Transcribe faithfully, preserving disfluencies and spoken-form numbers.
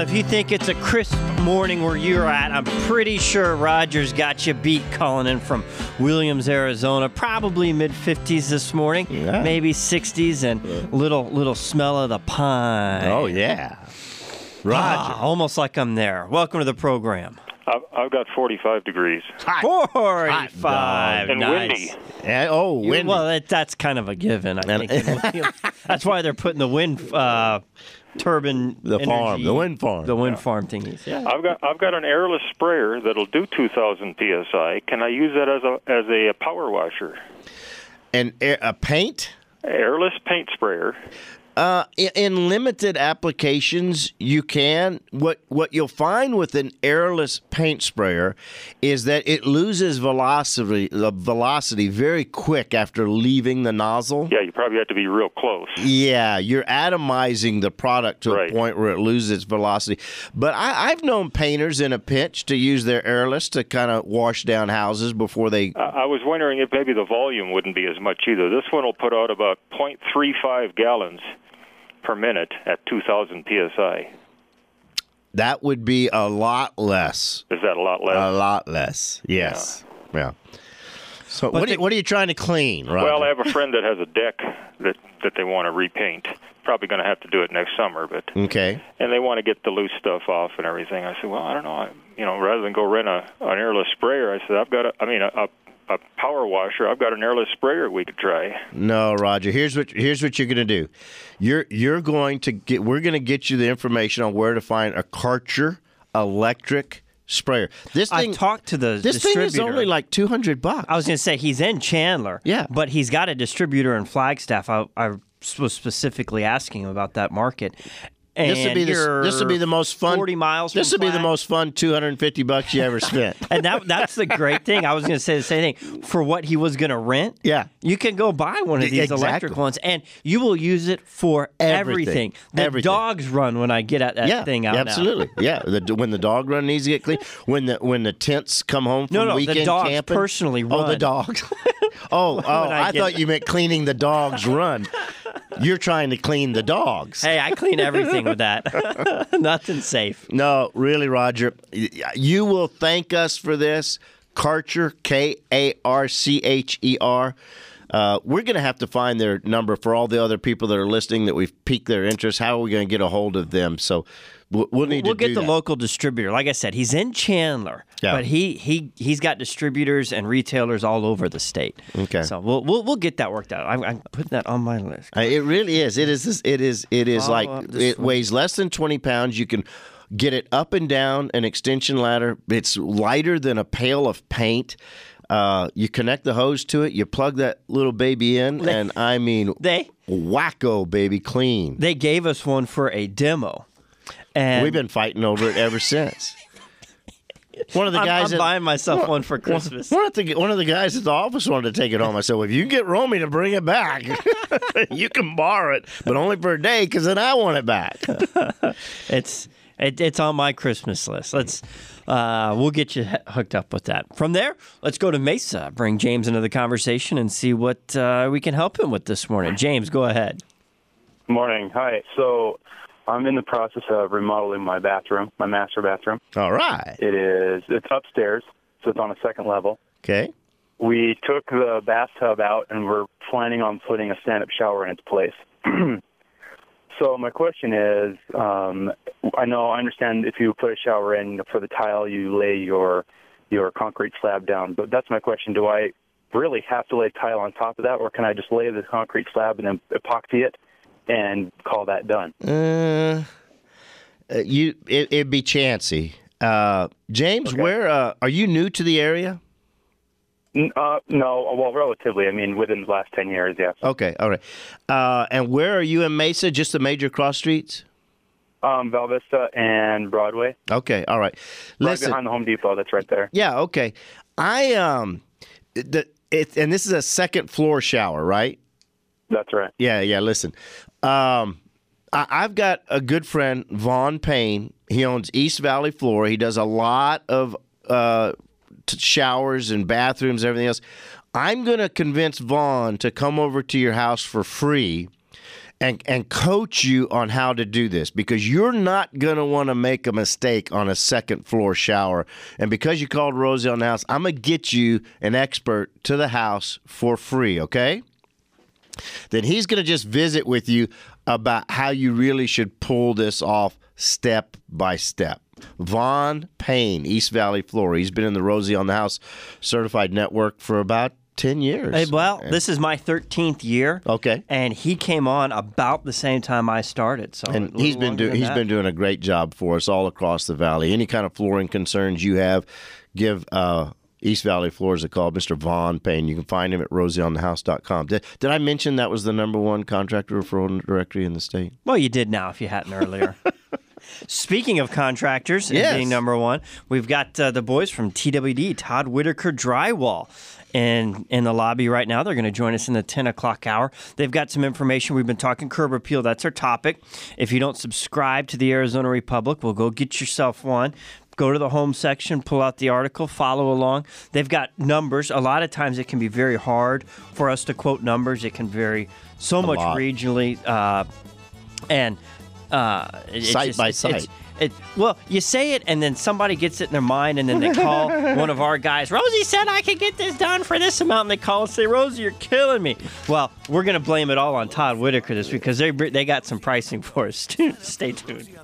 if you think it's a crisp morning where you're at, I'm pretty sure Roger's got you beat calling in from Williams, Arizona. Probably mid fifties this morning, Yeah. maybe sixties, and little little smell of the pine. Oh, yeah. Roger. Ah, almost like I'm there. Welcome to the program. I've, I've got forty-five degrees. forty-five. And nice. windy. Yeah, oh, You- windy. well, that, that's kind of a given, I And- think. in Williams. That's why they're putting the wind uh, turbine The farm, energy- the wind farm. The wind farm thingies. Yeah. I've got I've got an airless sprayer that'll do two thousand P S I. Can I use that as a as a power washer? And a, a paint? Airless paint sprayer. Uh, in, in limited applications, you can. What what you'll find with an airless paint sprayer is that it loses velocity, the velocity very quick after leaving the nozzle. Yeah, you probably have to be real close. Yeah, you're atomizing the product to Right. a point where it loses its velocity. But I, I've known painters in a pinch to use their airless to kind of wash down houses before they. I I was wondering if maybe the volume wouldn't be as much either. This one will put out about point three five gallons per minute at two thousand P S I. That would be a lot less. Is that a lot less? A lot less. Yes. Yeah. So But what, are, the- you- what are you trying to clean, Roger? Well, I have a friend that has a deck that, that they want to repaint. Probably going to have to do it next summer, but Okay. and they want to get the loose stuff off and everything. I said, well, I don't know. I, you know, rather than go rent a an airless sprayer, I said, I've got a, I mean, a, a, a power washer. I've got an airless sprayer we could try. No, Roger. Here's what here's what you're going to do. You're you're going to get. We're going to get you the information on where to find a Karcher electric sprayer. This I thing. talked to the This thing distributor. is only like two hundred bucks. I was going to say he's in Chandler. Yeah. But he's got a distributor in Flagstaff. I, I was specifically asking him about that market. And This would be the you're this would be the most fun. forty miles. This from would be the Flag- most fun two hundred fifty bucks you ever spent. And that that's the great thing. I was going to say the same thing. For what he was going to rent, Yeah. you can go buy one of these Exactly. electric ones, and you will use it for Everything. everything. The Everything. dogs run when I get at that yeah, thing out now. absolutely. Yeah, the, when the dog run needs to get clean. When the when the tents come home from No, no, the weekend dogs camping. personally Oh, the run. dogs. oh, oh, I I, get- thought you meant cleaning the dog's run. You're trying to clean the dogs. Hey, I clean everything with that. Nothing safe. No, really, Roger. You will thank us for this. Karcher, K A R C H E R. Uh, we're going to have to find their number for all the other people that are listening that we've piqued their interest. How are we going to get a hold of them? So we'll, we'll need We'll to get do the that. local distributor. Like I said, he's in Chandler, Yeah. but he he he's got distributors and retailers all over the state. Okay. So we'll we'll, we'll get that worked out. I'm, I'm putting that on my list. Uh, It really is. It is. It is. It is Follow like up this it week. weighs less than twenty pounds. You can get it up and down an extension ladder. It's lighter than a pail of paint. Uh, you connect the hose to it. You plug that little baby in, and I mean, They wacko, baby, clean. they gave us one for a demo, and We've been fighting over it ever since. One of the I'm, guys. I'm at- buying myself one for Christmas. One of, the, one of the guys at the office wanted to take it home. I said, well, if you can get Romy to bring it back, you can borrow it, but only for a day because then I want it back. It's it, it's on my Christmas list. Let's uh, we'll get you hooked up with that. From there, let's go to Mesa. Bring James into the conversation and see what uh, we can help him with this morning. James, go ahead. Morning. Hi. So I'm in the process of remodeling my bathroom, my master bathroom. All right. It is, it's upstairs, so it's on a second level. Okay. We took the bathtub out, and we're planning on putting a stand-up shower in its place. So my question is, um, I know, I understand if you put a shower in for the tile, you lay your your concrete slab down. But that's my question. Do I really have to lay tile on top of that, or can I just lay the concrete slab and then epoxy it and call that done? Uh, uh, you it, it'd be chancy. Uh, James, Okay. where uh, are you new to the area? N- Uh, no, well, relatively. I mean, within the last ten years, yes. Okay, all right. Uh, and where are you in Mesa? Just the major cross streets? Um, Val Vista and Broadway, Okay, all right. right Listen, behind the Home Depot. That's right there. yeah, okay. I um, the it and this is a second floor shower, right? That's right. Yeah, yeah. Listen, um, I, I've got a good friend, Vaughn Payne. He owns East Valley Floor. He does a lot of uh, t- showers and bathrooms, everything else. I'm going to convince Vaughn to come over to your house for free and and coach you on how to do this, because you're not going to want to make a mistake on a second floor shower. And because you called Rosie on the house, I'm going to get you an expert to the house for free, okay? Then he's going to just visit with you about how you really should pull this off step by step. Vaughn Payne, East Valley Floor. He's been in the Rosie on the House certified network for about ten years. Hey, well, this is my thirteenth year. Okay. And he came on about the same time I started. So And he's been doing he's that. been doing a great job for us all across the valley. Any kind of flooring concerns you have, give uh, East Valley Floors a call. Mister Vaughn Payne. You can find him at rosie on the house dot com. Did, did I mention that was the number one contractor referral directory in the state? Well, you did now if you hadn't earlier. Speaking of contractors and Yes. being number one, we've got uh, the boys from T W D, Todd Whitaker Drywall, and in the lobby right now. They're going to join us in the ten o'clock hour. They've got some information. We've been talking curb appeal. That's our topic. If you don't subscribe to the Arizona Republic, well, go get yourself one. Go to the home section, pull out the article, follow along. They've got numbers. A lot of times it can be very hard for us to quote numbers. It can vary so A much lot. regionally. Uh, and uh, it- it's Site just- by it's- site. it's- It, well, you say it, and then somebody gets it in their mind, and then they call one of our guys. Rosie said I could get this done for this amount, and they call and say, Rosie, you're killing me. Well, we're going to blame it all on Todd Whitaker this week because they they got some pricing for us. Stay tuned.